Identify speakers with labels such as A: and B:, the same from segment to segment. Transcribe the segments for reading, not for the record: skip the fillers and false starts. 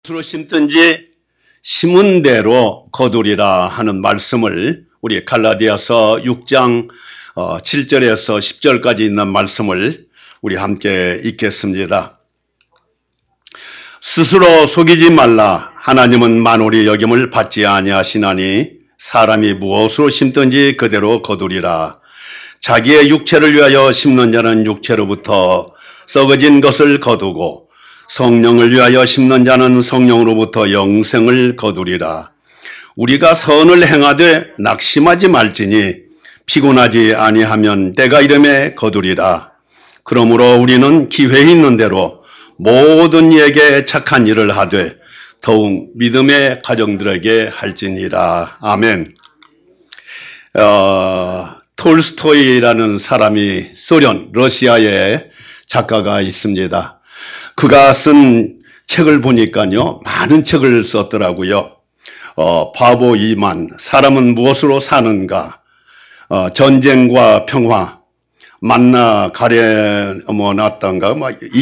A: 무엇으로 심든지 심은 대로 거두리라 하는 말씀을 우리 갈라디아서 6장 7절에서 10절까지 있는 말씀을 우리 함께 읽겠습니다. 스스로 속이지 말라. 하나님은 만홀이 여김을 받지 아니하시나니 사람이 무엇으로 심든지 그대로 거두리라. 자기의 육체를 위하여 심는 자는 육체로부터 썩어진 것을 거두고 성령을 위하여 심는 자는 성령으로부터 영생을 거두리라. 우리가 선을 행하되 낙심하지 말지니 피곤하지 아니하면 때가 이름에 거두리라. 그러므로 우리는 기회 있는 대로 모든 이에게 착한 일을 하되 더욱 믿음의 가정들에게 할지니라. 아멘. 톨스토이라는 사람이 소련, 러시아의 작가가 있습니다. 그가 쓴 책을 보니까요, 많은 책을 썼더라고요. 바보 이만, 사람은 무엇으로 사는가, 전쟁과 평화, 만나 가려놨던가,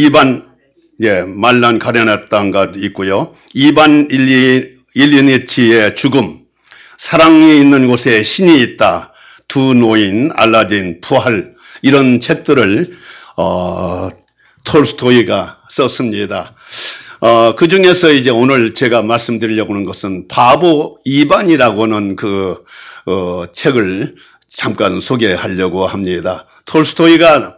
A: 말란 가려놨던가 있고요. 이반 일리니치의 죽음, 사랑이 있는 곳에 신이 있다, 두 노인, 알라딘, 부활, 이런 책들을 톨스토이가 썼습니다. 그 중에서 이제 오늘 제가 말씀드리려고 하는 것은 바보 이반이라고는 그 책을 잠깐 소개하려고 합니다. 톨스토이가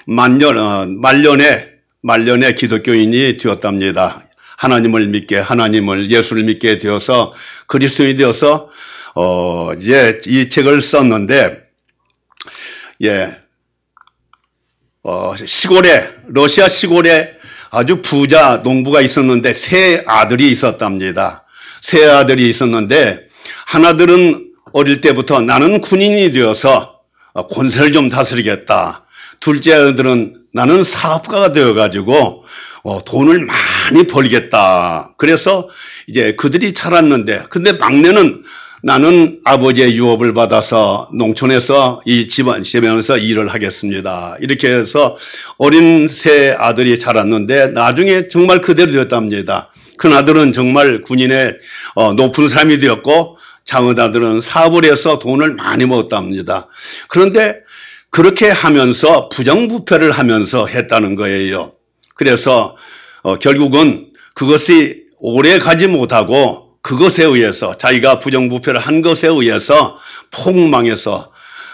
A: 말년에 기독교인이 되었답니다. 하나님을 믿게, 예수를 믿게 되어서 그리스도인이 되어서 이제 이 책을 썼는데, 러시아 시골에 아주 부자 농부가 있었는데 세 아들이 있었답니다. 세 아들이 있었는데 하나들은 어릴 때부터 나는 군인이 되어서 권세를 좀 다스리겠다. 둘째 아들은 나는 사업가가 되어가지고 돈을 많이 벌겠다. 그래서 이제 그들이 자랐는데, 근데 막내는 나는 아버지의 유업을 받아서 농촌에서 이 집안에서 일을 하겠습니다. 이렇게 해서 어린 세 아들이 자랐는데 나중에 정말 그대로 되었답니다. 큰 아들은 정말 군인의 높은 사람이 되었고 작은 아들은 사업을 해서 돈을 많이 먹었답니다. 그런데 그렇게 하면서 부정부패를 하면서 했다는 거예요. 그래서 결국은 그것이 오래 가지 못하고 그것에 의해서, 자기가 부정부패를 한 것에 의해서 폭망해서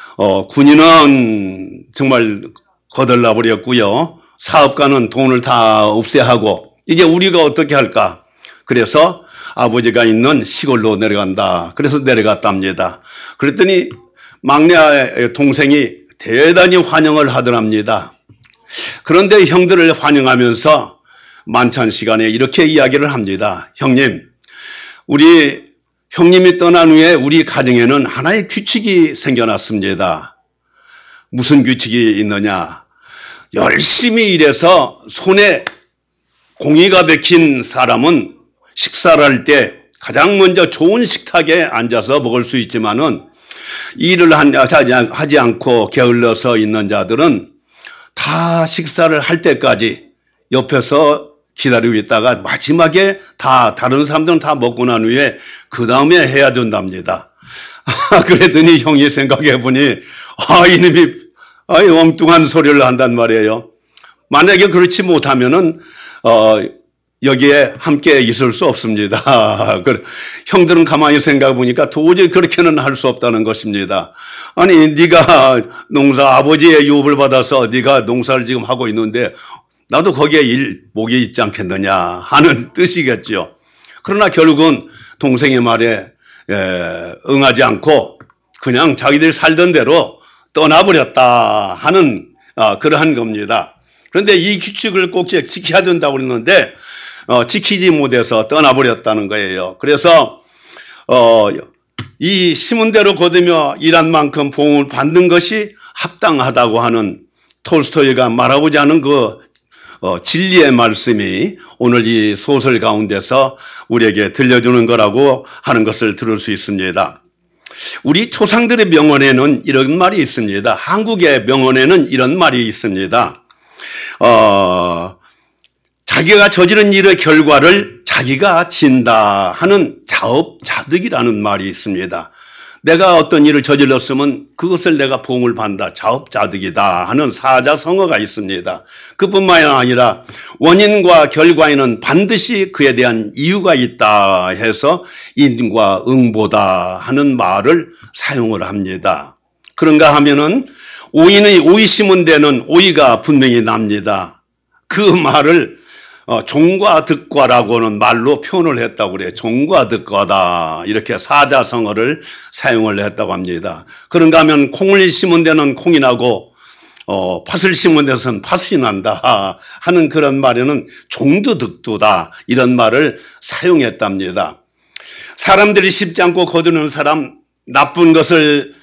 A: 군인은 정말 거덜나 버렸고요. 사업가는 돈을 다 없애하고 이제 우리가 어떻게 할까? 그래서 아버지가 있는 시골로 내려간다. 그래서 내려갔답니다. 그랬더니 막내 동생이 대단히 환영을 하더랍니다. 그런데 형들을 환영하면서 만찬 시간에 이렇게 이야기를 합니다. 형님, 우리 형님이 떠난 후에 우리 가정에는 하나의 규칙이 생겨났습니다. 무슨 규칙이 있느냐? 열심히 일해서 손에 공이가 박힌 사람은 식사를 할 때 가장 먼저 좋은 식탁에 앉아서 먹을 수 있지만은 일을 하지 않고 게을러서 있는 자들은 다 식사를 할 때까지 옆에서 기다리고 있다가 마지막에 다른 사람들은 다 먹고 난 후에 그 다음에 해야 된답니다. 그랬더니 형이 생각해 보니 이놈이 엉뚱한 소리를 한단 말이에요. 만약에 그렇지 못하면은 여기에 함께 있을 수 없습니다. 형들은 가만히 생각해 보니까 도저히 그렇게는 할 수 없다는 것입니다. 아니, 네가 아버지의 유업을 받아서 네가 농사를 지금 하고 있는데 나도 거기에 목이 있지 않겠느냐 하는 뜻이겠죠. 그러나 결국은 동생의 말에 응하지 않고 그냥 자기들 살던 대로 떠나버렸다 하는 그러한 겁니다. 그런데 이 규칙을 꼭 지켜야 된다고 그랬는데 지키지 못해서 떠나버렸다는 거예요. 그래서 이 심은 대로 거두며 일한 만큼 보응을 받는 것이 합당하다고 하는 톨스토이가 말하고자 하는 그 진리의 말씀이 오늘 이 소설 가운데서 우리에게 들려주는 거라고 하는 것을 들을 수 있습니다. 우리 조상들의 명언에는 이런 말이 있습니다. 한국의 명언에는 이런 말이 있습니다. 자기가 저지른 일의 결과를 자기가 진다 하는 자업자득이라는 말이 있습니다. 내가 어떤 일을 저질렀으면 그것을 내가 보응을 받는다. 자업자득이다 하는 사자성어가 있습니다. 그뿐만 아니라 원인과 결과에는 반드시 그에 대한 이유가 있다 해서 인과 응보다 하는 말을 사용을 합니다. 그런가 하면은 오이 심은 데는 오이가 분명히 납니다. 그 말을 종과 득과라고는 말로 표현을 했다고 그래요. 종과 득과다. 이렇게 사자성어를 사용을 했다고 합니다. 그런가 하면 콩을 심은 데는 콩이 나고 팥을 심은 데서는 팥이 난다 하는 그런 말에는 종도 득도다. 이런 말을 사용했답니다. 사람들이 심지 않고 거두는 사람, 나쁜 것을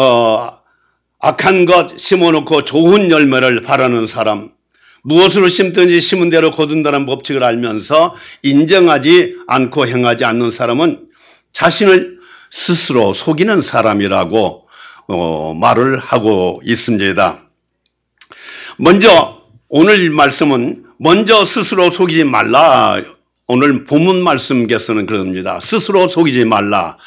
A: 악한 것 심어놓고 좋은 열매를 바라는 사람, 무엇으로 심든지 심은 대로 거둔다는 법칙을 알면서 인정하지 않고 행하지 않는 사람은 자신을 스스로 속이는 사람이라고 말을 하고 있습니다. 먼저 오늘 말씀은 먼저 스스로 속이지 말라. 오늘 본문 말씀께서는 그럽니다. 스스로 속이지 말라.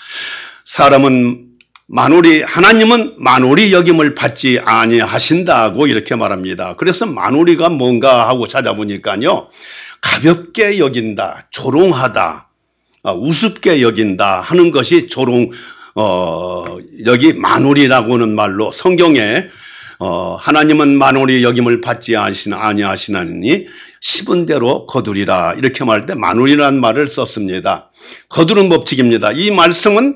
A: 하나님은 만홀히 여김을 받지 아니하신다고 이렇게 말합니다. 그래서 만홀히가 뭔가 하고 찾아보니까요. 가볍게 여긴다, 조롱하다, 우습게 여긴다 하는 것이 여기 만홀히라고 하는 말로 성경에 하나님은 만홀히 여김을 받지 아니하시나니 심은 대로 거두리라 이렇게 말할 때 만홀히라는 말을 썼습니다. 거두는 법칙입니다. 이 말씀은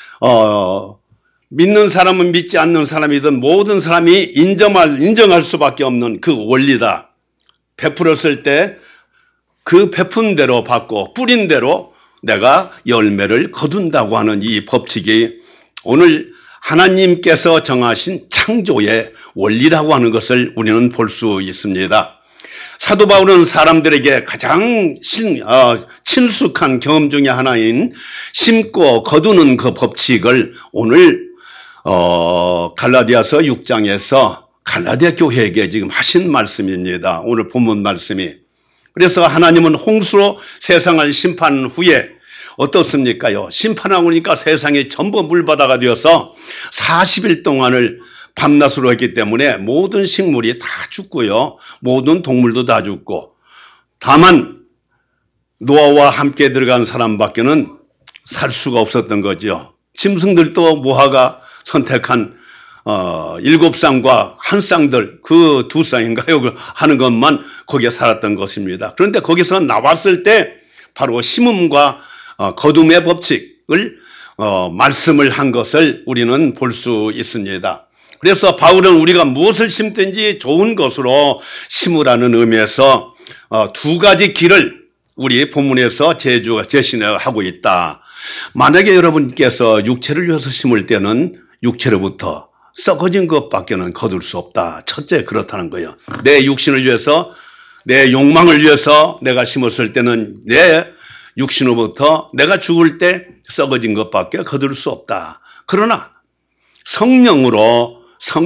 A: 믿는 사람은 믿지 않는 사람이든 모든 사람이 인정할 수밖에 없는 그 원리다. 베풀었을 때 그 베푼 대로 받고 뿌린 대로 내가 열매를 거둔다고 하는 이 법칙이 오늘 하나님께서 정하신 창조의 원리라고 하는 것을 우리는 볼 수 있습니다. 사도 바울은 사람들에게 가장 친숙한 경험 중에 하나인 심고 거두는 그 법칙을 오늘 갈라디아서 6장에서 갈라디아 교회에게 지금 하신 말씀입니다. 오늘 본문 말씀이. 그래서 하나님은 홍수로 세상을 심판 후에 어떻습니까요? 심판하고 나니까 세상이 전부 물바다가 되어서 40일 동안을 밤낮으로 했기 때문에 모든 식물이 다 죽고요. 모든 동물도 다 죽고 다만 노아와 함께 들어간 사람밖에는 살 수가 없었던 거죠. 짐승들도 노아가 선택한 7쌍과 한 쌍들 그 2쌍인가요? 하는 것만 거기에 살았던 것입니다. 그런데 거기서 나왔을 때 바로 심음과 거둠의 법칙을 말씀을 한 것을 우리는 볼 수 있습니다. 그래서 바울은 우리가 무엇을 심든지 좋은 것으로 심으라는 의미에서 두 가지 길을 우리 본문에서 제시하고 있다. 만약에 여러분께서 육체를 위해서 심을 때는 육체로부터 썩어진 것밖에는 거둘 수 없다. 첫째 그렇다는 거예요. 내 육신을 위해서 내 욕망을 위해서 내가 심었을 때는 내 육신으로부터 내가 죽을 때 썩어진 것밖에 거둘 수 없다. 그러나 성령을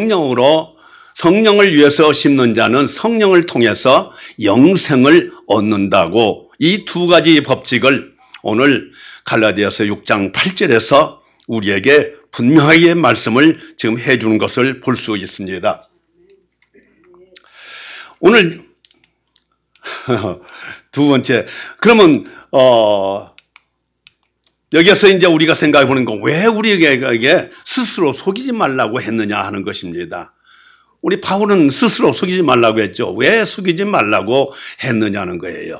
A: 위해서 심는 자는 성령을 통해서 영생을 얻는다고 이 두 가지 법칙을 오늘 갈라디아서 6장 8절에서 우리에게 분명하게 말씀을 지금 해주는 것을 볼 수 있습니다. 오늘 두 번째, 그러면 여기서 이제 우리가 생각해 보는 건 왜 우리에게 스스로 속이지 말라고 했느냐 하는 것입니다. 우리 바울은 스스로 속이지 말라고 했죠. 왜 속이지 말라고 했느냐는 거예요.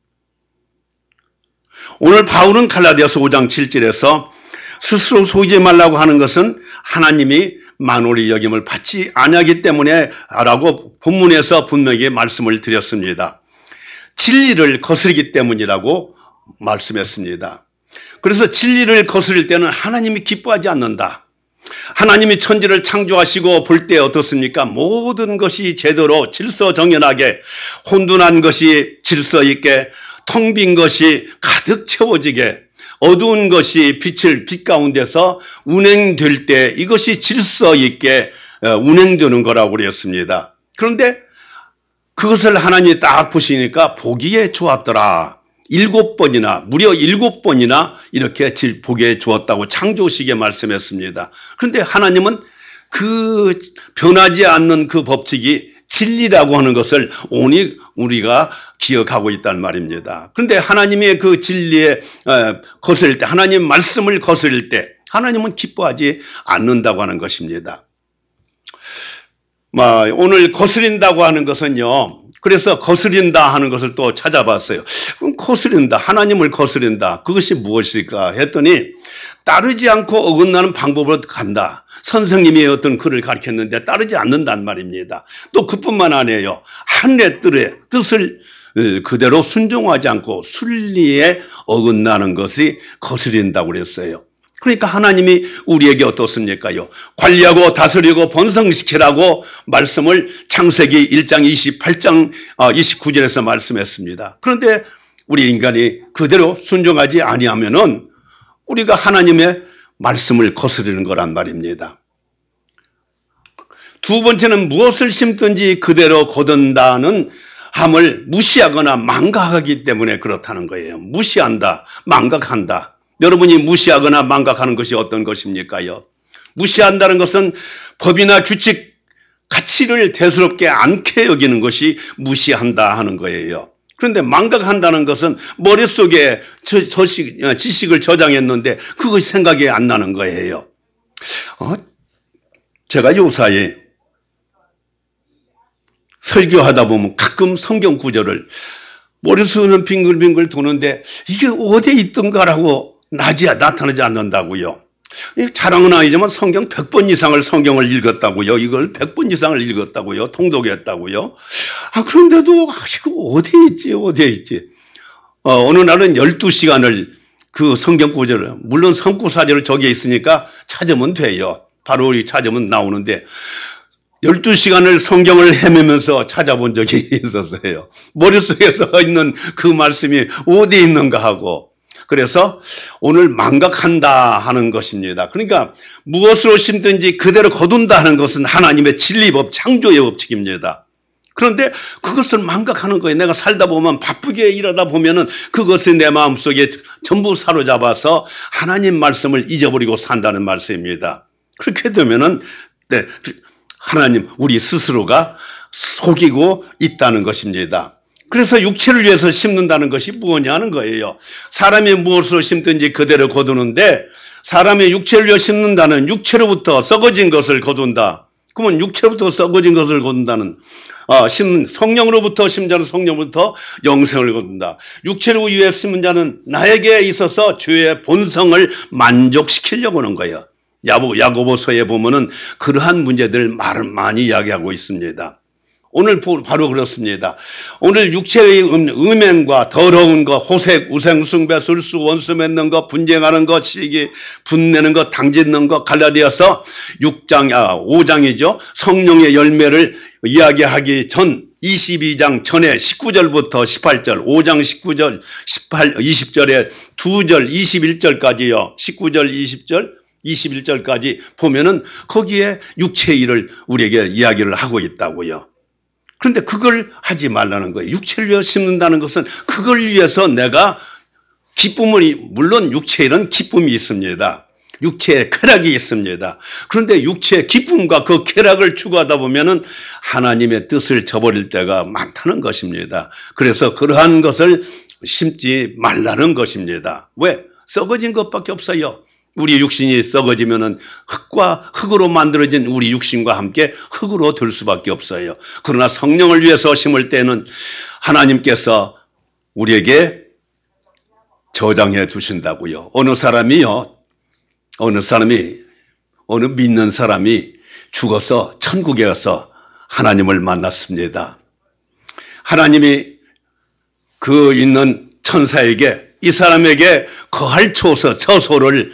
A: 오늘 바울은 갈라디아서 5장 7절에서 스스로 속이지 말라고 하는 것은 하나님이 만홀히 여김을 받지 아니하기 때문에 라고 본문에서 분명히 말씀을 드렸습니다. 진리를 거스르기 때문이라고 말씀했습니다. 그래서 진리를 거스릴 때는 하나님이 기뻐하지 않는다. 하나님이 천지를 창조하시고 볼 때 어떻습니까? 모든 것이 제대로 질서정연하게 혼돈한 것이 질서 있게 텅 빈 것이 가득 채워지게 어두운 것이 빛 가운데서 운행될 때 이것이 질서 있게 운행되는 거라고 그랬습니다. 그런데 그것을 하나님이 딱 보시니까 보기에 좋았더라. 7번이나 무려 7번이나 이렇게 보게 주었다고 창조식에 말씀했습니다. 그런데 하나님은 그 변하지 않는 그 법칙이 진리라고 하는 것을 오직 우리가 기억하고 있단 말입니다. 그런데 하나님의 그 진리에 거스릴 때, 하나님 말씀을 거스릴 때 하나님은 기뻐하지 않는다고 하는 것입니다. 오늘 거스린다고 하는 것은요, 그래서 거스린다 하는 것을 또 찾아봤어요. 그럼 거스린다, 하나님을 거스린다, 그것이 무엇일까 했더니 따르지 않고 어긋나는 방법으로 간다. 선생님이 어떤 글을 가르쳤는데 따르지 않는단 말입니다. 또 그뿐만 아니에요. 하늘의 뜻을 그대로 순종하지 않고 순리에 어긋나는 것이 거스린다고 그랬어요. 그러니까 하나님이 우리에게 어떻습니까요? 관리하고 다스리고 번성시키라고 말씀을 창세기 1장 28장 29절에서 말씀했습니다. 그런데 우리 인간이 그대로 순종하지 아니하면은 우리가 하나님의 말씀을 거스르는 거란 말입니다. 두 번째는 무엇을 심든지 그대로 거둔다는 함을 무시하거나 망각하기 때문에 그렇다는 거예요. 무시한다, 망각한다. 여러분이 무시하거나 망각하는 것이 어떤 것입니까요? 무시한다는 것은 법이나 규칙, 가치를 대수롭게 않게 여기는 것이 무시한다 하는 거예요. 그런데 망각한다는 것은 머릿속에 지식을 저장했는데 그것이 생각이 안 나는 거예요. 제가 요사이 설교하다 보면 가끔 성경 구절을 머릿속에는 빙글빙글 도는데 이게 어디에 있던가라고 나타나지 않는다고요. 자랑은 아니지만 성경 100번 이상을 성경을 읽었다고요. 이걸 100번 이상을 읽었다고요. 통독했다고요. 그런데도 이거 어디에 있지? 어느 날은 12시간을 그 성경 구절을, 물론 성구사절을 저기에 있으니까 찾으면 돼요. 바로 찾으면 나오는데 12시간을 성경을 헤매면서 찾아본 적이 있었어요. 머릿속에 서 있는 그 말씀이 어디에 있는가 하고. 그래서 오늘 망각한다 하는 것입니다. 그러니까 무엇으로 심든지 그대로 거둔다 하는 것은 하나님의 진리법, 창조의 법칙입니다. 그런데 그것을 망각하는 거예요. 내가 살다 보면 바쁘게 일하다 보면은 그것이 내 마음속에 전부 사로잡아서 하나님 말씀을 잊어버리고 산다는 말씀입니다. 그렇게 되면은 하나님, 우리 스스로가 속이고 있다는 것입니다. 그래서 육체를 위해서 심는다는 것이 무엇냐는 거예요. 사람이 무엇으로 심든지 그대로 거두는데 사람의 육체를 위해 심는다는 육체로부터 썩어진 것을 거둔다. 그러면 육체로부터 썩어진 것을 거둔다는 성령으로부터 심는 자는 성령으로부터 영생을 거둔다. 육체를 위해 심는 자는 나에게 있어서 죄의 본성을 만족시키려고 하는 거예요. 야고보서에 보면은 그러한 문제들 많이 이야기하고 있습니다. 오늘 바로 그렇습니다. 오늘 육체의 음행과 더러운 것, 호색, 우생, 숭배, 술수, 원수 맺는 것, 분쟁하는 것, 시기, 분내는 것, 당짓는 것, 갈라디아서 5장이죠. 성령의 열매를 이야기하기 전 22장 전에 19절부터 18절, 5장 19절, 20절에 2절, 21절까지요. 19절, 20절, 21절까지 보면은 거기에 육체의 일을 우리에게 이야기를 하고 있다고요. 그런데 그걸 하지 말라는 거예요. 육체를 위해 심는다는 것은 그걸 위해서 내가 물론 육체의 일은 기쁨이 있습니다. 육체에 쾌락이 있습니다. 그런데 육체의 기쁨과 그 쾌락을 추구하다 보면은 하나님의 뜻을 저버릴 때가 많다는 것입니다. 그래서 그러한 것을 심지 말라는 것입니다. 왜? 썩어진 것밖에 없어요. 우리 육신이 썩어지면은 흙으로 만들어진 우리 육신과 함께 흙으로 될 수밖에 없어요. 그러나 성령을 위해서 심을 때는 하나님께서 우리에게 저장해 두신다고요. 어느 믿는 사람이 죽어서 천국에 가서 하나님을 만났습니다. 하나님이 그 있는 천사에게 이 사람에게 거할 처소를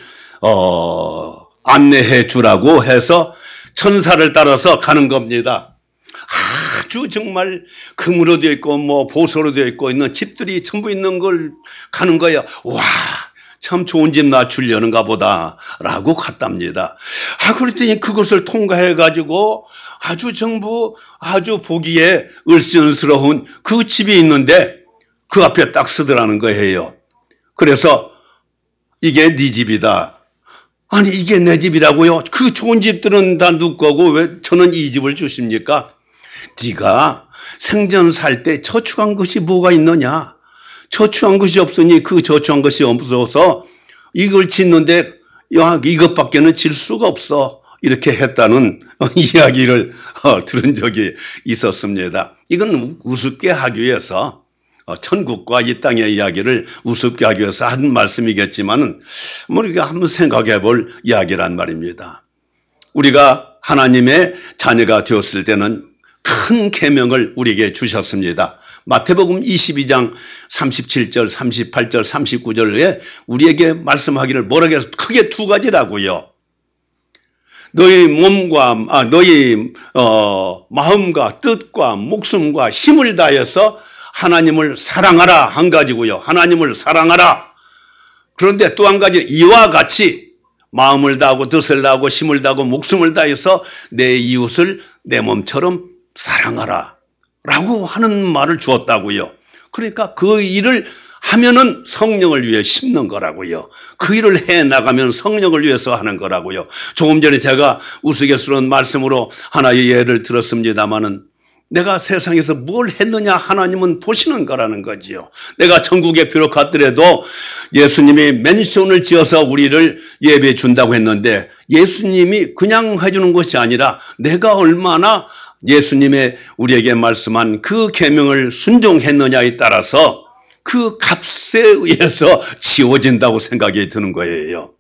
A: 안내해 주라고 해서 천사를 따라서 가는 겁니다. 아주 정말 금으로 되어 있고 보소로 되어 있는 집들이 전부 있는 걸 가는 거예요. 와, 참 좋은 집 낮추려는가 보다 라고 갔답니다. 그랬더니 그것을 통과해 가지고 아주 보기에 을씨은스러운 그 집이 있는데 그 앞에 딱 쓰더라는 거예요. 그래서 이게 네 집이다. 아니 이게 내 집이라고요? 그 좋은 집들은 다 누구 거고 왜 저는 이 집을 주십니까? 네가 생전 살 때 저축한 것이 뭐가 있느냐? 저축한 것이 없으니 그 저축한 것이 없어서 이걸 짓는데 이것밖에는 질 수가 없어. 이렇게 했다는 이야기를 들은 적이 있었습니다. 이건 우습게 하기 위해서 천국과 이 땅의 이야기를 우습게 하기 위해서 한 말씀이겠지만은 우리가 한번 생각해 볼 이야기란 말입니다. 우리가 하나님의 자녀가 되었을 때는 큰 계명을 우리에게 주셨습니다. 마태복음 22장 37절, 38절, 39절에 우리에게 말씀하기를 뭐라고 해서 크게 두 가지라고요. 너희 몸과 너희 마음과 뜻과 목숨과 힘을 다해서 하나님을 사랑하라 한 가지고요. 하나님을 사랑하라. 그런데 또 한 가지 이와 같이 마음을 다하고 뜻을 다하고 힘을 다하고 목숨을 다해서 내 이웃을 내 몸처럼 사랑하라 라고 하는 말을 주었다고요. 그러니까 그 일을 하면은 성령을 위해 심는 거라고요. 그 일을 해 나가면 성령을 위해서 하는 거라고요. 조금 전에 제가 우스갯스러운 말씀으로 하나의 예를 들었습니다마는 내가 세상에서 뭘 했느냐 하나님은 보시는 거라는 거지요. 내가 천국에 비록 갔더라도 예수님이 맨션을 지어서 우리를 예배해 준다고 했는데 예수님이 그냥 해주는 것이 아니라 내가 얼마나 예수님의 우리에게 말씀한 그 계명을 순종했느냐에 따라서 그 값에 의해서 지워진다고 생각이 드는 거예요.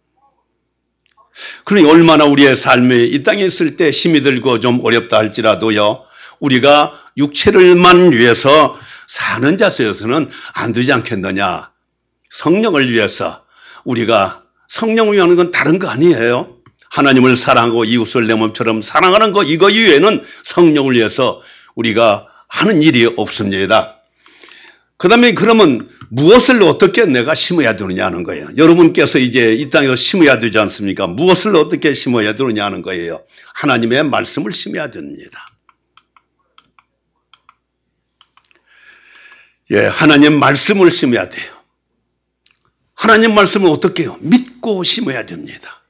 A: 그러니 얼마나 우리의 삶이 이 땅에 있을 때 힘이 들고 좀 어렵다 할지라도요. 우리가 육체를만 위해서 사는 자세에서는 안 되지 않겠느냐. 성령을 위해서 우리가 성령을 위하는 건 다른 거 아니에요. 하나님을 사랑하고 이웃을 내 몸처럼 사랑하는 거 이거 이외에는 성령을 위해서 우리가 하는 일이 없습니다. 그 다음에 그러면 무엇을 어떻게 내가 심어야 되느냐 하는 거예요. 여러분께서 이제 이 땅에서 심어야 되지 않습니까? 무엇을 어떻게 심어야 되느냐 하는 거예요. 하나님의 말씀을 심어야 됩니다. 예, 하나님 말씀을 심어야 돼요. 하나님 말씀을 어떻게 해요? 믿고 심어야 됩니다.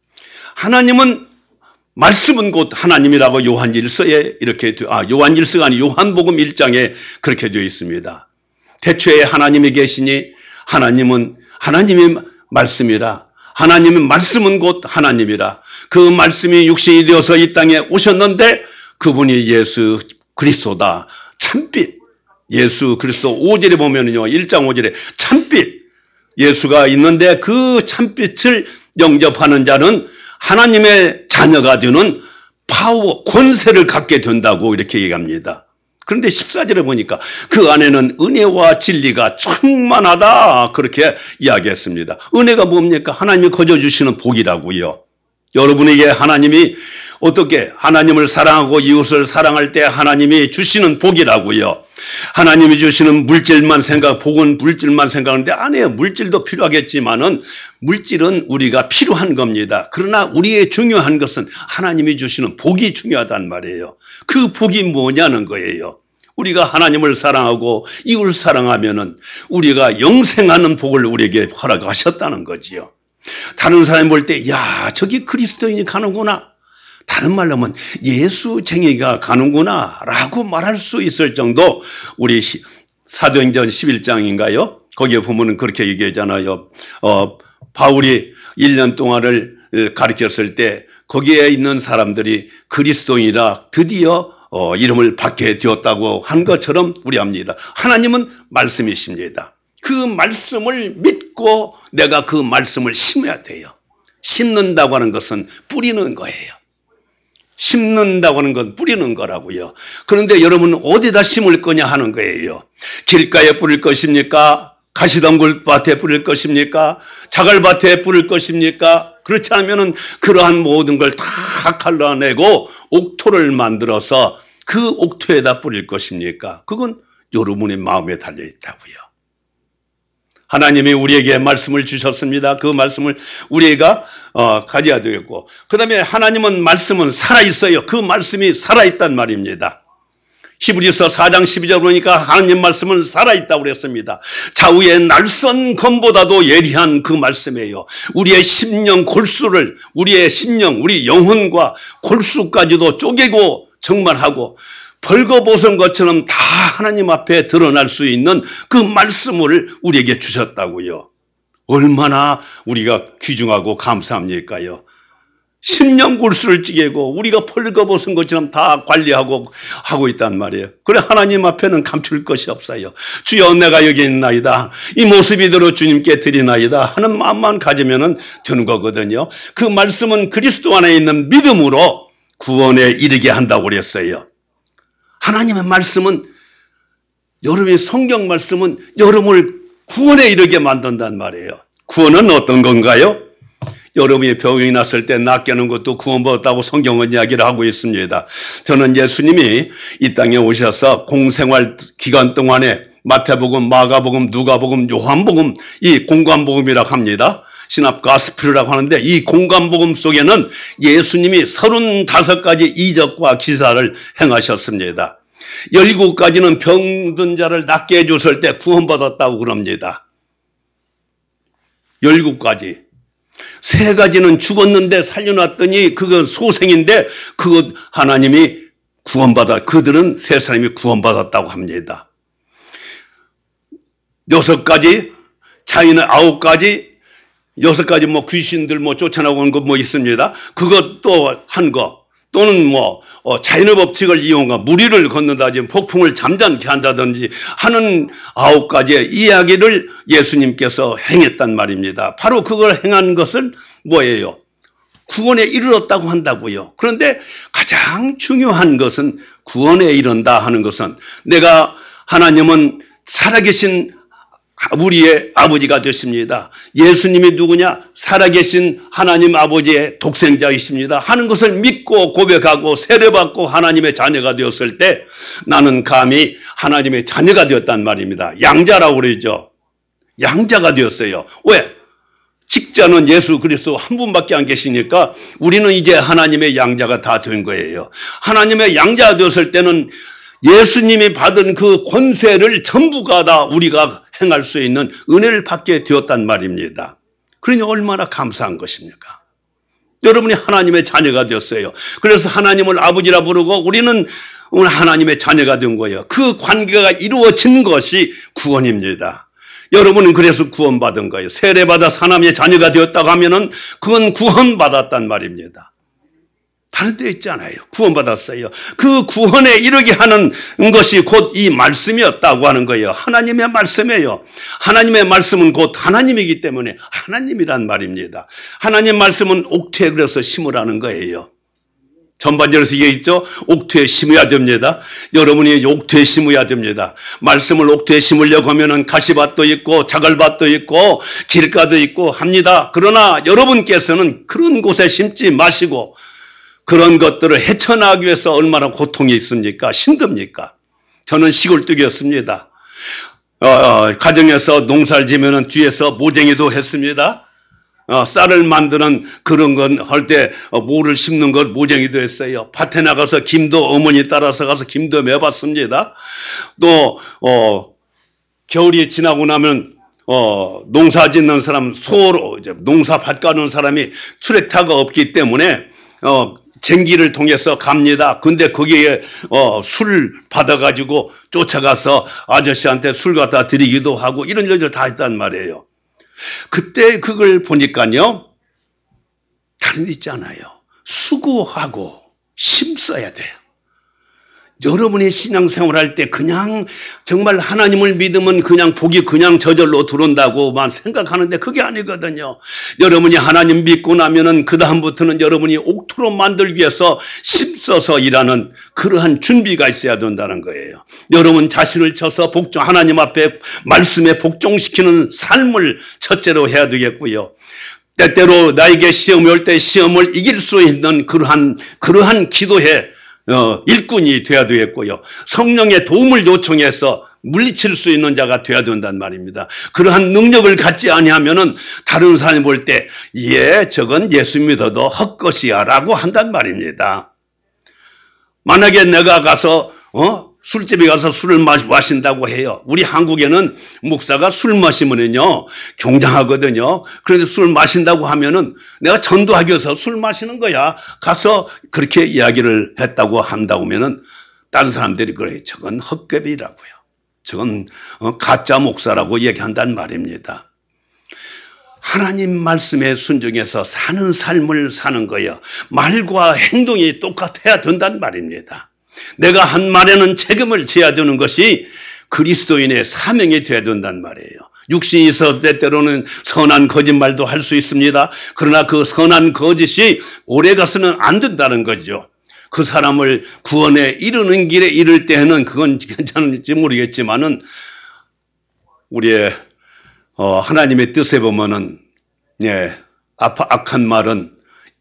A: 하나님은 말씀은 곧 하나님이라고 요한일서에 이렇게 요한일서가 아니 요한복음 1장에 그렇게 되어 있습니다. 태초에 하나님이 계시니 하나님은 하나님의 말씀이라 하나님의 말씀은 곧 하나님이라 그 말씀이 육신이 되어서 이 땅에 오셨는데 그분이 예수 그리스도다. 참빛 예수 그리스도 5절에 보면은요 1장 5절에 참빛 예수가 있는데 그 참빛을 영접하는 자는 하나님의 자녀가 되는 파워, 권세를 갖게 된다고 이렇게 얘기합니다. 그런데 14절에 보니까 그 안에는 은혜와 진리가 충만하다 그렇게 이야기했습니다. 은혜가 뭡니까? 하나님이 거저주시는 복이라고요. 여러분에게 하나님이 어떻게 하나님을 사랑하고 이웃을 사랑할 때 하나님이 주시는 복이라고요. 하나님이 주시는 물질만 복은 물질만 생각하는데 아니에요. 물질도 필요하겠지만은 물질은 우리가 필요한 겁니다. 그러나 우리의 중요한 것은 하나님이 주시는 복이 중요하단 말이에요. 그 복이 뭐냐는 거예요. 우리가 하나님을 사랑하고 이웃을 사랑하면은 우리가 영생하는 복을 우리에게 허락하셨다는 거지요. 다른 사람이 볼 때 야 저기 그리스도인이 가는구나. 다른 말로 하면 예수쟁이가 가는구나 라고 말할 수 있을 정도 우리 사도행전 11장인가요? 거기에 보면 그렇게 얘기하잖아요. 바울이 1년 동안을 가르쳤을 때 거기에 있는 사람들이 그리스도인이라 드디어 이름을 받게 되었다고 한 것처럼 우리 합니다. 하나님은 말씀이십니다. 그 말씀을 믿고 내가 그 말씀을 심어야 돼요. 심는다고 하는 것은 뿌리는 거예요. 심는다고 하는 건 뿌리는 거라고요. 그런데 여러분은 어디다 심을 거냐 하는 거예요. 길가에 뿌릴 것입니까? 가시덤굴밭에 뿌릴 것입니까? 자갈밭에 뿌릴 것입니까? 그렇지 않으면 그러한 모든 걸 다 갈라내고 옥토를 만들어서 그 옥토에다 뿌릴 것입니까? 그건 여러분의 마음에 달려 있다고요. 하나님이 우리에게 말씀을 주셨습니다. 그 말씀을 우리가 가져야 되겠고 그 다음에 하나님은 말씀은 살아있어요. 그 말씀이 살아있단 말입니다. 히브리서 4장 12절 보니까 하나님 말씀은 살아있다고 그랬습니다. 좌우의 날선 검보다도 예리한 그 말씀이에요. 우리의 심령 골수를, 우리의 심령, 우리 영혼과 골수까지도 쪼개고 정말하고 벌거벗은 것처럼 다 하나님 앞에 드러날 수 있는 그 말씀을 우리에게 주셨다고요. 얼마나 우리가 귀중하고 감사합니까요? 심령 골수를 찌개고 우리가 벌거벗은 것처럼 다 관리하고 하고 있단 말이에요. 그래 하나님 앞에는 감출 것이 없어요. 주여 내가 여기 있나이다. 이 모습 이대로 주님께 드리나이다 하는 마음만 가지면 되는 거거든요. 그 말씀은 그리스도 안에 있는 믿음으로 구원에 이르게 한다고 그랬어요. 하나님의 말씀은, 여러분의 성경 말씀은 여러분을 구원에 이르게 만든단 말이에요. 구원은 어떤 건가요? 여러분이 병이 났을 때 낫게 하는 것도 구원받았다고 성경은 이야기를 하고 있습니다. 저는 예수님이 이 땅에 오셔서 공생활 기간 동안에 마태복음, 마가복음, 누가복음, 요한복음, 이 공관복음이라고 합니다. 신합 가스필이라고 하는데 이 공관복음 속에는 예수님이 35가지 이적과 기사를 행하셨습니다. 17가지는 병든 자를 낫게 해줬을 때 구원받았다고 그럽니다. 17가지. 3가지는 죽었는데 살려놨더니 그건 소생인데 그것 하나님이 그들은 3사람이 구원받았다고 합니다. 6가지, 자인은 9가지, 6가지 귀신들 쫓아나오는 거 있습니다. 그것도 한 거. 또는 자연의 법칙을 이용하 무리를 걷는다든지 폭풍을 잠잠케 한다든지 하는 9가지의 이야기를 예수님께서 행했단 말입니다. 바로 그걸 행한 것은 뭐예요? 구원에 이르렀다고 한다고요. 그런데 가장 중요한 것은 구원에 이른다 하는 것은 내가 하나님은 살아계신 우리의 아버지가 되십니다. 예수님이 누구냐? 살아계신 하나님 아버지의 독생자이십니다. 하는 것을 믿고 고백하고 세례받고 하나님의 자녀가 되었을 때 나는 감히 하나님의 자녀가 되었단 말입니다. 양자라고 그러죠. 양자가 되었어요. 왜? 직자는 예수 그리스도 한 분밖에 안 계시니까 우리는 이제 하나님의 양자가 다 된 거예요. 하나님의 양자가 되었을 때는 예수님이 받은 그 권세를 전부가 다 우리가 행할 수 있는 은혜를 받게 되었단 말입니다. 그러니 얼마나 감사한 것입니까? 여러분이 하나님의 자녀가 되었어요. 그래서 하나님을 아버지라 부르고 우리는 오늘 하나님의 자녀가 된 거예요. 그 관계가 이루어진 것이 구원입니다. 여러분은 그래서 구원받은 거예요. 세례받아 하나님의 자녀가 되었다고 하면은 그건 구원받았단 말입니다. 다른 데 있지 않아요. 구원받았어요. 그 구원에 이르게 하는 것이 곧 이 말씀이었다고 하는 거예요. 하나님의 말씀이에요. 하나님의 말씀은 곧 하나님이기 때문에 하나님이란 말입니다. 하나님 말씀은 옥토에 그래서 심으라는 거예요. 전반절에서 얘기했죠. 옥토에 심어야 됩니다. 여러분이 옥토에 심어야 됩니다. 말씀을 옥토에 심으려고 하면은 가시밭도 있고 자갈밭도 있고 길가도 있고 합니다. 그러나 여러분께서는 그런 곳에 심지 마시고 그런 것들을 헤쳐나가기 위해서 얼마나 고통이 있습니까? 힘듭니까? 저는 시골뚝이었습니다. 가정에서 농사를 지면은 뒤에서 모쟁이도 했습니다. 쌀을 만드는 그런 건 할 때 모를 심는 걸 모쟁이도 했어요. 밭에 나가서 김도 어머니 따라서 가서 김도 매봤습니다. 또 겨울이 지나고 나면 농사 짓는 사람 소로 이제 농사 밭 가는 사람이 트랙터가 없기 때문에 쟁기를 통해서 갑니다. 근데 거기에 술 받아가지고 쫓아가서 아저씨한테 술 갖다 드리기도 하고 이런 일들 다 했단 말이에요. 그때 그걸 보니까요. 다른 데 있지 않아요. 수고하고 힘써야 돼요. 여러분이 신앙생활 할 때 그냥 정말 하나님을 믿으면 그냥 복이 그냥 저절로 들어온다고만 생각하는데 그게 아니거든요. 여러분이 하나님 믿고 나면은 그다음부터는 여러분이 옥토로 만들기 위해서 힘써서 일하는 그러한 준비가 있어야 된다는 거예요. 여러분 자신을 쳐서 하나님 앞에 말씀에 복종시키는 삶을 첫째로 해야 되겠고요. 때때로 나에게 시험이 올 때 시험을 이길 수 있는 그러한 기도에 일꾼이 돼야 되겠고요. 성령의 도움을 요청해서 물리칠 수 있는 자가 돼야 된단 말입니다. 그러한 능력을 갖지 아니하면은 다른 사람이 볼 때 저건 예수 믿어도 헛것이야 라고 한단 말입니다. 만약에 내가 가서 술집에 가서 술을 마신다고 해요. 우리 한국에는 목사가 술 마시면은요, 경장하거든요. 그런데 술 마신다고 하면은 내가 전도하기 위해서 술 마시는 거야. 가서 그렇게 이야기를 했다고 한다고 하면은 다른 사람들이 그래요. 저건 헛개비라고요. 저건 가짜 목사라고 얘기한단 말입니다. 하나님 말씀에 순종해서 사는 삶을 사는 거예요. 말과 행동이 똑같아야 된단 말입니다. 내가 한 말에는 책임을 져야 되는 것이 그리스도인의 사명이 되어야 된단 말이에요. 육신이 있을 때 때로는 선한 거짓말도 할 수 있습니다. 그러나 그 선한 거짓이 오래 가서는 안 된다는 거죠. 그 사람을 구원에 이르는 길에 이를 때는 그건 괜찮을지 모르겠지만은 우리의 하나님의 뜻에 보면은 악한 말은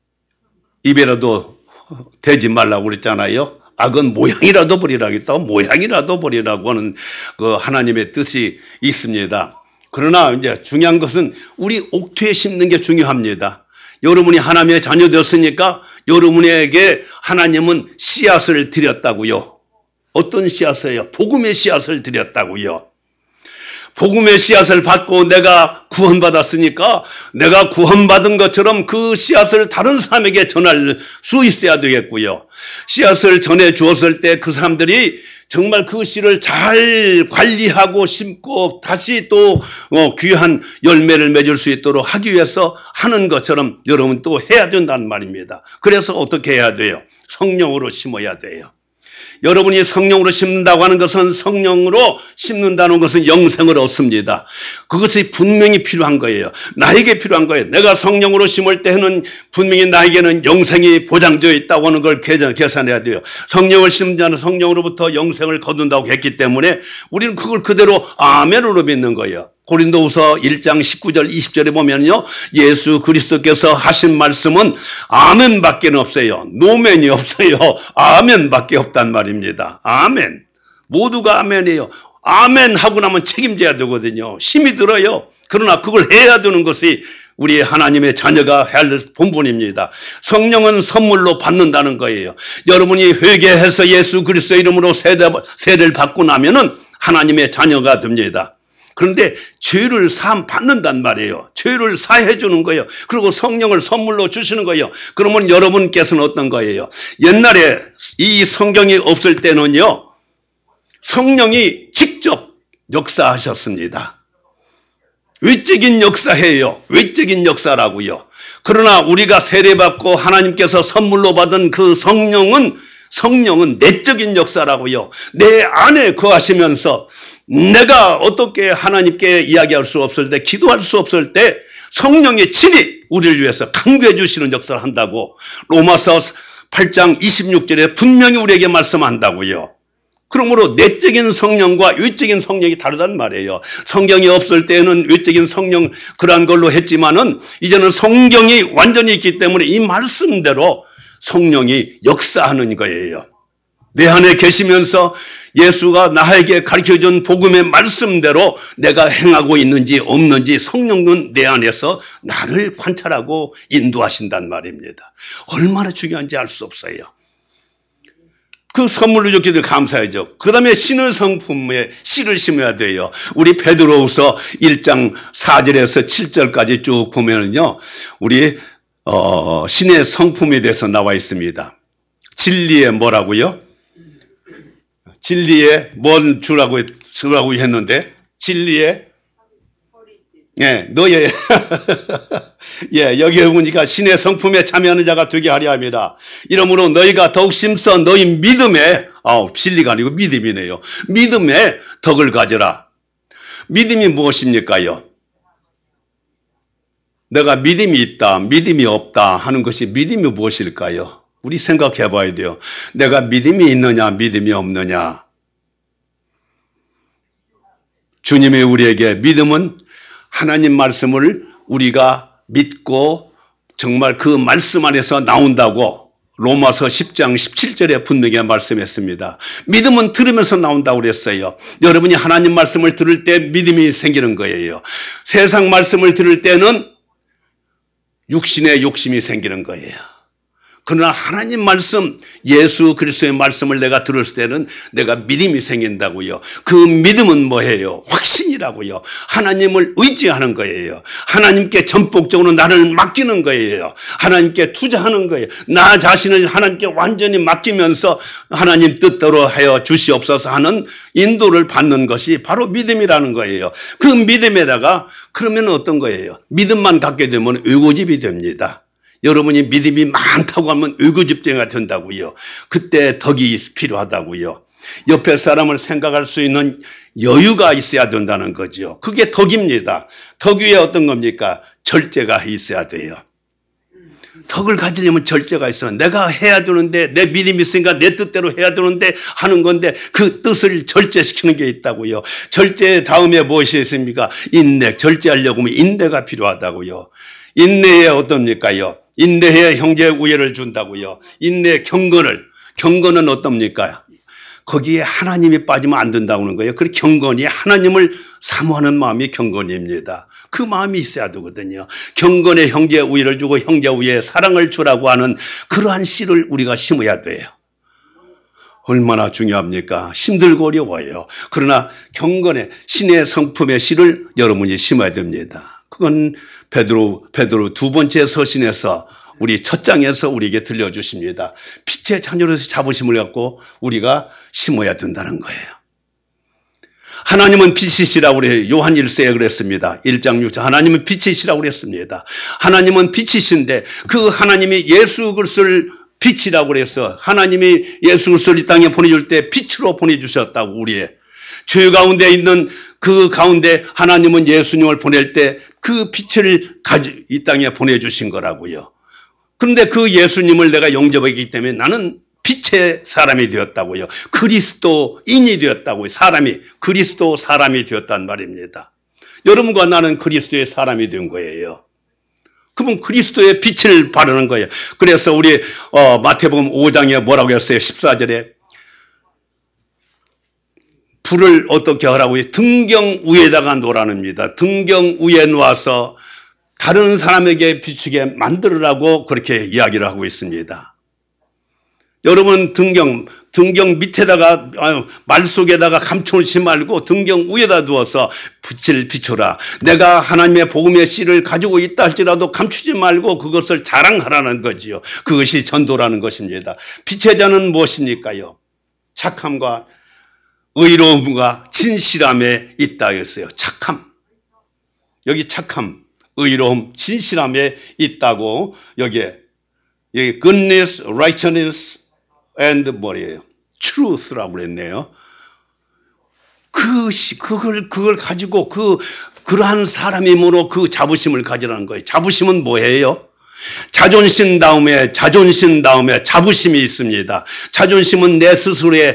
A: 입에라도 대지 말라고 그랬잖아요. 악은 모양이라도 버리라고 했다고, 모양이라도 버리라고 하는 그 하나님의 뜻이 있습니다. 그러나 이제 중요한 것은 우리 옥토에 심는 게 중요합니다. 여러분이 하나님의 자녀 되었으니까 여러분에게 하나님은 씨앗을 드렸다고요. 어떤 씨앗이에요? 복음의 씨앗을 드렸다고요. 복음의 씨앗을 받고 내가 구원받았으니까 내가 구원받은 것처럼 그 씨앗을 다른 사람에게 전할 수 있어야 되겠고요. 씨앗을 전해 주었을 때 그 사람들이 정말 그 씨를 잘 관리하고 심고 다시 또 귀한 열매를 맺을 수 있도록 하기 위해서 하는 것처럼 여러분 또 해야 된다는 말입니다. 그래서 어떻게 해야 돼요? 성령으로 심어야 돼요. 여러분이 성령으로 심는다고 하는 것은 성령으로 심는다는 것은 영생을 얻습니다. 그것이 분명히 필요한 거예요. 나에게 필요한 거예요. 내가 성령으로 심을 때는 분명히 나에게는 영생이 보장되어 있다고 하는 걸 계산해야 돼요. 성령을 심는 자는 성령으로부터 영생을 거둔다고 했기 때문에 우리는 그걸 그대로 아멘으로 믿는 거예요. 고린도후서 1장 19절 20절에 보면요, 예수 그리스도께서 하신 말씀은 아멘밖에 없어요. 노멘이 없어요. 아멘밖에 없단 말입니다. 아멘. 모두가 아멘이에요. 아멘 하고 나면 책임져야 되거든요. 힘이 들어요. 그러나 그걸 해야 되는 것이 우리 하나님의 자녀가 할 본분입니다. 성령은 선물로 받는다는 거예요. 여러분이 회개해서 예수 그리스도 이름으로 세례를 받고 나면은 하나님의 자녀가 됩니다. 그런데 죄를 사함 받는단 말이에요. 죄를 사해 주는 거예요. 그리고 성령을 선물로 주시는 거예요. 그러면 여러분께서는 어떤 거예요? 옛날에 이 성경이 없을 때는요, 성령이 직접 역사하셨습니다. 외적인 역사예요. 외적인 역사라고요. 그러나 우리가 세례받고 하나님께서 선물로 받은 그 성령은 내적인 역사라고요. 내 안에 거하시면서 내가 어떻게 하나님께 이야기할 수 없을 때, 기도할 수 없을 때 성령의 친히 우리를 위해서 강구해 주시는 역사를 한다고 로마서 8장 26절에 분명히 우리에게 말씀한다고요. 그러므로 내적인 성령과 외적인 성령이 다르단 말이에요. 성경이 없을 때는 외적인 성령 그러한 걸로 했지만은 이제는 성경이 완전히 있기 때문에 이 말씀대로 성령이 역사하는 거예요. 내 안에 계시면서 예수가 나에게 가르쳐준 복음의 말씀대로 내가 행하고 있는지 없는지 성령은 내 안에서 나를 관찰하고 인도하신단 말입니다. 얼마나 중요한지 알 수 없어요. 그 선물로 줬기 때문에 감사하죠. 그 다음에 신의 성품에 씨를 심어야 돼요. 우리 베드로후서 1장 4절에서 7절까지 쭉 보면은요, 우리 신의 성품에 대해서 나와 있습니다. 진리에 뭐라고요? 진리에 뭘 주라고 했는데, 진리에, 너의, 여기에 보니까 신의 성품에 참여하는 자가 되게 하려 함이라. 이러므로 너희가 더욱 심써 너희 믿음에, 진리가 아니고 믿음이네요. 믿음에 덕을 가져라. 믿음이 무엇입니까요? 내가 믿음이 있다, 믿음이 없다 하는 것이 믿음이 무엇일까요? 우리 생각해 봐야 돼요. 내가 믿음이 있느냐, 믿음이 없느냐. 주님이 우리에게 믿음은 하나님 말씀을 우리가 믿고 정말 그 말씀 안에서 나온다고 로마서 10장 17절에 분명히 말씀했습니다. 믿음은 들으면서 나온다고 그랬어요. 여러분이 하나님 말씀을 들을 때 믿음이 생기는 거예요. 세상 말씀을 들을 때는 육신의 욕심이 생기는 거예요. 그러나 하나님 말씀, 예수 그리스도의 말씀을 내가 들었을 때는 내가 믿음이 생긴다고요. 그 믿음은 뭐예요? 확신이라고요. 하나님을 의지하는 거예요. 하나님께 전폭적으로 나를 맡기는 거예요. 하나님께 투자하는 거예요. 나 자신을 하나님께 완전히 맡기면서 하나님 뜻대로 하여 주시옵소서 하는 인도를 받는 것이 바로 믿음이라는 거예요. 그 믿음에다가 그러면 어떤 거예요? 믿음만 갖게 되면 의고집이 됩니다. 여러분이 믿음이 많다고 하면 의구집쟁이가 된다고요. 그때 덕이 필요하다고요. 옆에 사람을 생각할 수 있는 여유가 있어야 된다는 거죠. 그게 덕입니다. 덕 위에 어떤 겁니까? 절제가 있어야 돼요. 덕을 가지려면 절제가 있어. 내가 해야 되는데, 내 믿음이 있으니까 내 뜻대로 해야 되는데 하는 건데 그 뜻을 절제시키는 게 있다고요. 절제 다음에 무엇이 있습니까? 인내. 절제하려고 하면 인내가 필요하다고요. 인내에 어떻습니까요? 인내에 형제 우애를 준다고요. 인내 경건은 어떻습니까? 거기에 하나님이 빠지면 안 된다고 하는 거예요. 그 경건이 하나님을 사모하는 마음이 경건입니다. 그 마음이 있어야 되거든요. 경건에 형제 우애를 주고 형제 우애에 사랑을 주라고 하는 그러한 씨를 우리가 심어야 돼요. 얼마나 중요합니까? 힘들고 어려워요. 그러나 경건의 신의 성품의 씨를 여러분이 심어야 됩니다. 그건 베드로 두 번째 서신에서 우리 첫 장에서 우리에게 들려주십니다. 빛의 자녀로서 자부심을 갖고 우리가 심어야 된다는 거예요. 하나님은 빛이시라고 그래요. 요한 1서에 그랬습니다. 1장 6절. 하나님은 빛이시라고 그랬습니다. 하나님은 빛이신데 그 하나님이 예수 그리스도를 빛이라고 그래서 하나님이 예수 그리스도를 이 땅에 보내줄 때 빛으로 보내주셨다고 우리의 죄 가운데 있는 그 가운데 하나님은 예수님을 보낼 때 그 빛을 이 땅에 보내주신 거라고요. 그런데 그 예수님을 내가 영접했기 때문에 나는 빛의 사람이 되었다고요. 그리스도인이 되었다고요. 그리스도 사람이 되었단 말입니다. 여러분과 나는 그리스도의 사람이 된 거예요. 그러면 그리스도의 빛을 바르는 거예요. 그래서 우리 마태복음 5장에 뭐라고 했어요? 14절에 불을 어떻게 하라고요? 등경 위에다가 놓으랍니다. 등경 위에 놓아서 다른 사람에게 비추게 만들으라고 그렇게 이야기를 하고 있습니다. 여러분 등경 밑에다가 말 속에다가 감춰놓지 말고 등경 위에다 두어서 빛을 비춰라. 내가 하나님의 복음의 씨를 가지고 있다 할지라도 감추지 말고 그것을 자랑하라는 거지요. 그것이 전도라는 것입니다. 빛의 자는 무엇입니까요? 착함과 의로움과 진실함에 있다 했어요. 착함. 여기 착함, 의로움, 진실함에 있다고 여기 goodness, righteousness and 뭐예요? truth라고 그랬네요. 그걸 가지고 그러한 사람이므로 그 자부심을 가지라는 거예요. 자부심은 뭐예요? 자존심 다음에 자부심이 있습니다. 자존심은 내 스스로의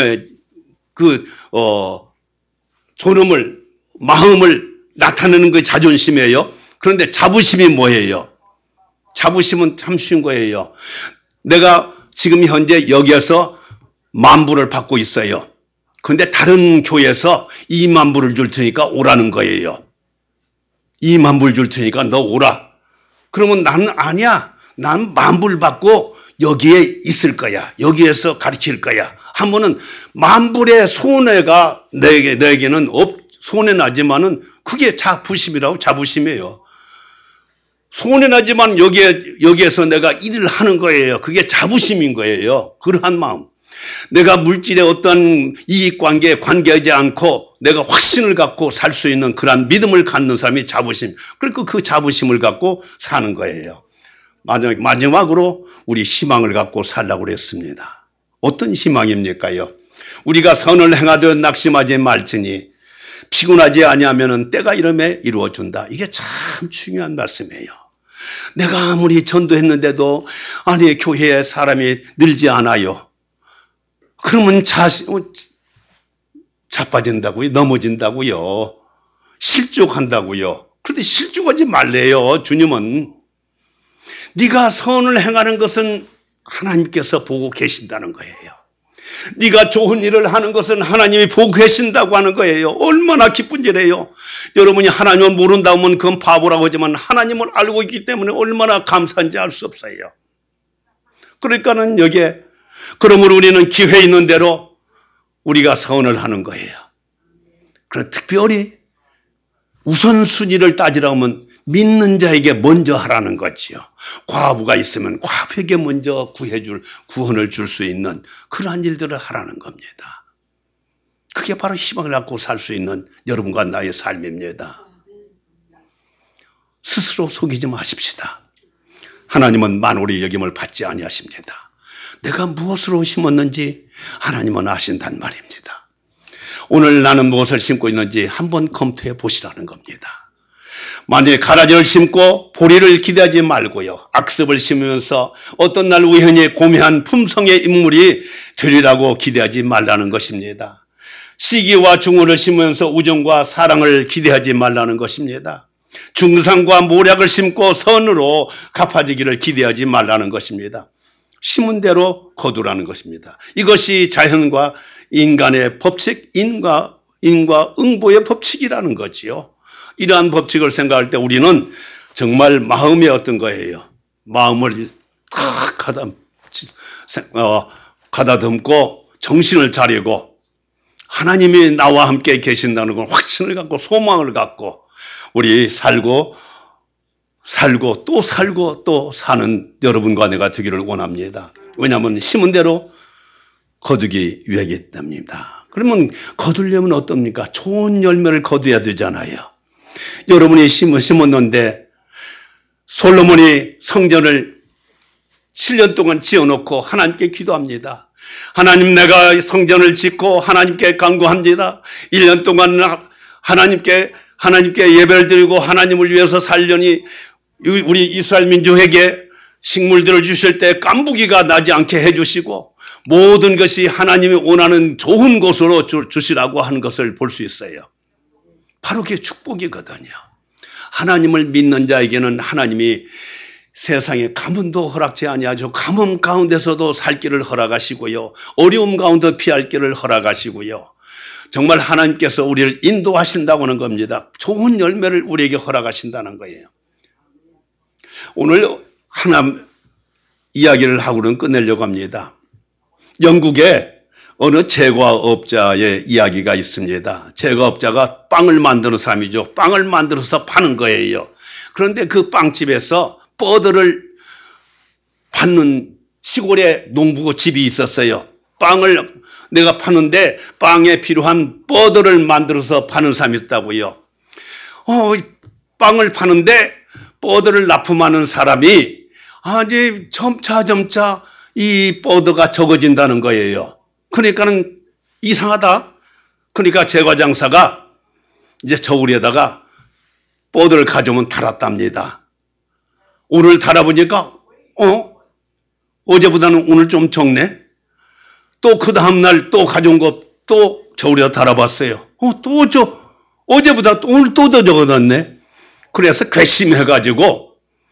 A: 마음을 나타내는 그 자존심이에요. 그런데 자부심이 뭐예요? 자부심은 참 쉬운 거예요. 내가 지금 현재 여기에서 10,000불을 받고 있어요. 그런데 다른 교회에서 20,000불을 줄 테니까 오라는 거예요. 20,000불 줄 테니까 너 오라. 그러면 나는 아니야. 난 10,000불 받고 여기에 있을 거야. 여기에서 가르칠 거야. 하면은 10,000불의 손해가 너에게는 손해나지만은 그게 자부심이에요. 손해나지만 여기에서 내가 일을 하는 거예요. 그게 자부심인 거예요. 그러한 마음. 내가 물질의 어떤 이익관계에 관계하지 않고 내가 확신을 갖고 살 수 있는 그러한 믿음을 갖는 사람이 자부심. 그러니까 그 자부심을 갖고 사는 거예요. 마지막으로 우리 희망을 갖고 살라고 그랬습니다. 어떤 희망입니까요? 우리가 선을 행하되 낙심하지 말지니 피곤하지 아니하면은 때가 이름에 이루어준다. 이게 참 중요한 말씀이에요. 내가 아무리 전도했는데도 아니 교회에 사람이 늘지 않아요. 그러면 자빠진다고요. 넘어진다고요. 실족한다고요. 그런데 실족하지 말래요. 주님은. 네가 선을 행하는 것은 하나님께서 보고 계신다는 거예요. 네가 좋은 일을 하는 것은 하나님이 보고 계신다고 하는 거예요. 얼마나 기쁜 일이에요. 여러분이 하나님을 모른다면 그건 바보라고 하지만 하나님을 알고 있기 때문에 얼마나 감사한지 알 수 없어요. 그러니까는 여기에 그러므로 우리는 기회 있는 대로 우리가 서원을 하는 거예요. 그럼 특별히 우선순위를 따지라면 믿는 자에게 먼저 하라는 거지요. 과부가 있으면 과부에게 먼저 구원을 줄 수 있는 그러한 일들을 하라는 겁니다. 그게 바로 희망을 갖고 살 수 있는 여러분과 나의 삶입니다. 스스로 속이지 마십시다. 하나님은 만월의 여김을 받지 아니하십니다. 내가 무엇으로 심었는지 하나님은 아신단 말입니다. 오늘 나는 무엇을 심고 있는지 한번 검토해 보시라는 겁니다. 만약에 가라지를 심고 보리를 기대하지 말고요. 악습을 심으면서 어떤 날 우연히 고매한 품성의 인물이 되리라고 기대하지 말라는 것입니다. 시기와 중후를 심으면서 우정과 사랑을 기대하지 말라는 것입니다. 중상과 모략을 심고 선으로 갚아지기를 기대하지 말라는 것입니다. 심은 대로 거두라는 것입니다. 이것이 자연과 인간의 법칙, 인과응보의 법칙이라는 거지요. 이러한 법칙을 생각할 때 우리는 정말 마음에 어떤 거예요. 마음을 탁 가다듬고 정신을 차리고 하나님이 나와 함께 계신다는 걸 확신을 갖고 소망을 갖고 우리 살고 또 사는 여러분과 내가 되기를 원합니다. 왜냐하면 심은 대로 거두기 위하기 때문입니다. 그러면 거두려면 어떻습니까? 좋은 열매를 거둬야 되잖아요. 여러분이 심었는데 솔로몬이 성전을 7년 동안 지어놓고 하나님께 기도합니다. 하나님, 내가 성전을 짓고 하나님께 간구합니다. 1년 동안 하나님께 예배를 드리고 하나님을 위해서 살려니 우리 이스라엘 민족에게 식물들을 주실 때 깐부기가 나지 않게 해주시고 모든 것이 하나님이 원하는 좋은 곳으로 주시라고 하는 것을 볼 수 있어요. 바로 그게 축복이거든요. 하나님을 믿는 자에게는 하나님이 세상에 가뭄도 허락지 아니하죠. 가뭄 가운데서도 살 길을 허락하시고요. 어려움 가운데 피할 길을 허락하시고요. 정말 하나님께서 우리를 인도하신다고 하는 겁니다. 좋은 열매를 우리에게 허락하신다는 거예요. 오늘 하나 이야기를 하고는 끝내려고 합니다. 영국에 어느 제과업자의 이야기가 있습니다. 제과업자가 빵을 만드는 사람이죠. 빵을 만들어서 파는 거예요. 그런데 그 빵집에서 뻐들을 받는 시골에 농부 집이 있었어요. 빵을 내가 파는데 빵에 필요한 뻐들을 만들어서 파는 사람이 있다고요. 빵을 파는데 뻐들을 납품하는 사람이 이제 점차 이 뻐드가 적어진다는 거예요. 그러니까는 이상하다. 그러니까 제과장사가 이제 저울에다가 뻐들을 가져오면 달았답니다. 오늘 달아보니까 어제보다는 오늘 좀 적네. 또 그 다음날 또 가져온 거 또 저울에다 달아봤어요. 어제보다 오늘 또 더 적어놨네. 그래서 괘씸해가지고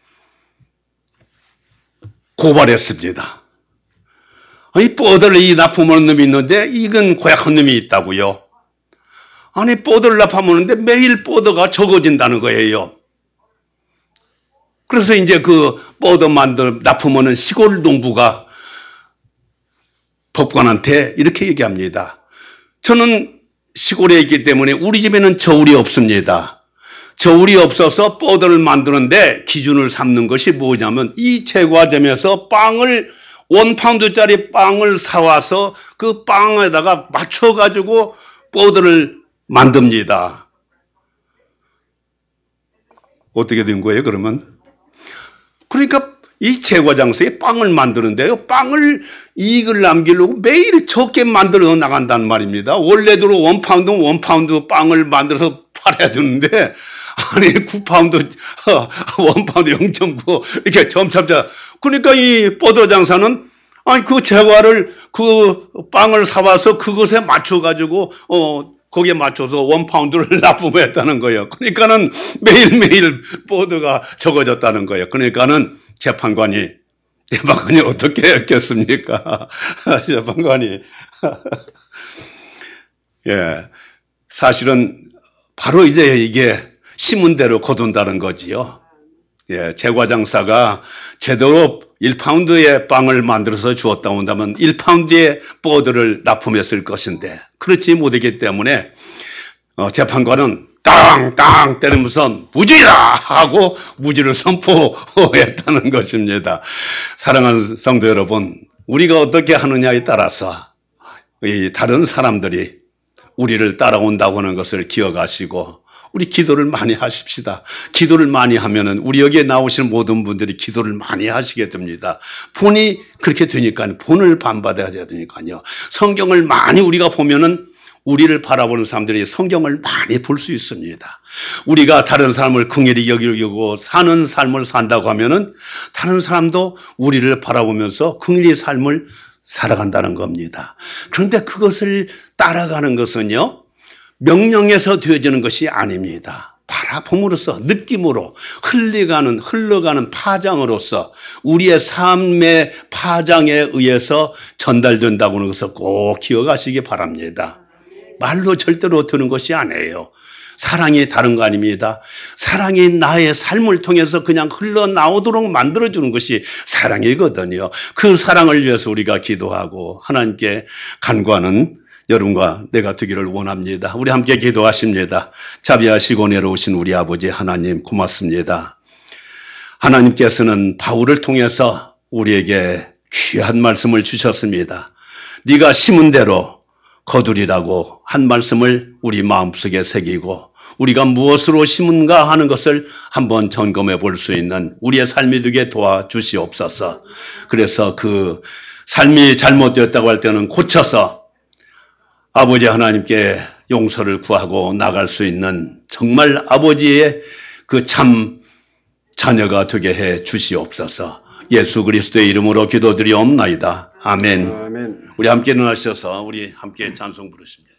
A: 고발했습니다. 아니, 뻐들을 이 납품하는 놈이 있는데 이건 고약한 놈이 있다고요. 아니, 뻐들을 납품하는데 매일 뻐드가 적어진다는 거예요. 그래서 이제 그 뻐드 납품하는 시골 농부가 법관한테 이렇게 얘기합니다. 저는 시골에 있기 때문에 우리 집에는 저울이 없습니다. 저울이 없어서 뻐드를 만드는데 기준을 삼는 것이 뭐냐면 이 제과점에서 빵을 1파운드짜리 빵을 사와서 그 빵에다가 맞춰가지고 뻐드를 만듭니다. 어떻게 된 거예요, 그러면? 그러니까 이 제과장사에 빵을 만드는데요. 빵을 이익을 남기려고 매일 적게 만들어 나간단 말입니다. 원래대로 1파운드 빵을 만들어서 팔아야 되는데 아니 9파운드 1파운드 0.9 이렇게 점차 그러니까 이 뻐드 장사는 그 제과를 그 빵을 사와서 그것에 맞춰가지고 거기에 맞춰서 1파운드를 납품했다는 거예요. 그러니까는 매일매일 뻐드가 적어졌다는 거예요. 그러니까는 재판관이 어떻게 했겠습니까? 재판관이 예, 사실은 바로 이제 이게 심은 대로 거둔다는 거지요. 제과장사가 제대로 1파운드의 빵을 만들어서 주었다 온다면 1파운드의 버드를 납품했을 것인데 그렇지 못했기 때문에 재판관은 땅땅 때리면서 무죄다 하고 무죄를 선포했다는 것입니다. 사랑하는 성도 여러분, 우리가 어떻게 하느냐에 따라서 이 다른 사람들이 우리를 따라온다고 하는 것을 기억하시고 우리 기도를 많이 하십시다. 기도를 많이 하면은 우리 여기에 나오시는 모든 분들이 기도를 많이 하시게 됩니다. 본이 그렇게 되니까요. 본을 반받아야 되니까요. 성경을 많이 우리가 보면은 우리를 바라보는 사람들이 성경을 많이 볼 수 있습니다. 우리가 다른 사람을 긍휼히 여기고 사는 삶을 산다고 하면은 다른 사람도 우리를 바라보면서 긍휼히 삶을 살아간다는 겁니다. 그런데 그것을 따라가는 것은요, 명령에서 되어지는 것이 아닙니다. 바라봄으로써, 느낌으로, 흘러가는 파장으로서 우리의 삶의 파장에 의해서 전달된다고 하는 것을 꼭 기억하시기 바랍니다. 말로 절대로 되는 것이 아니에요. 사랑이 다른 거 아닙니다. 사랑이 나의 삶을 통해서 그냥 흘러나오도록 만들어주는 것이 사랑이거든요. 그 사랑을 위해서 우리가 기도하고 하나님께 간구하는 여러분과 내가 되기를 원합니다. 우리 함께 기도하십니다. 자비하시고 내려오신 우리 아버지 하나님 고맙습니다. 하나님께서는 바울을 통해서 우리에게 귀한 말씀을 주셨습니다. 네가 심은 대로 거두리라고 한 말씀을 우리 마음속에 새기고 우리가 무엇으로 심은가 하는 것을 한번 점검해 볼 수 있는 우리의 삶이 되게 도와주시옵소서. 그래서 그 삶이 잘못되었다고 할 때는 고쳐서 아버지 하나님께 용서를 구하고 나갈 수 있는 정말 아버지의 그 참 자녀가 되게 해 주시옵소서. 예수 그리스도의 이름으로 기도드리옵나이다. 아멘.
B: 아멘.
A: 우리 함께 일어나셔서 우리 함께 찬송 부르십니다.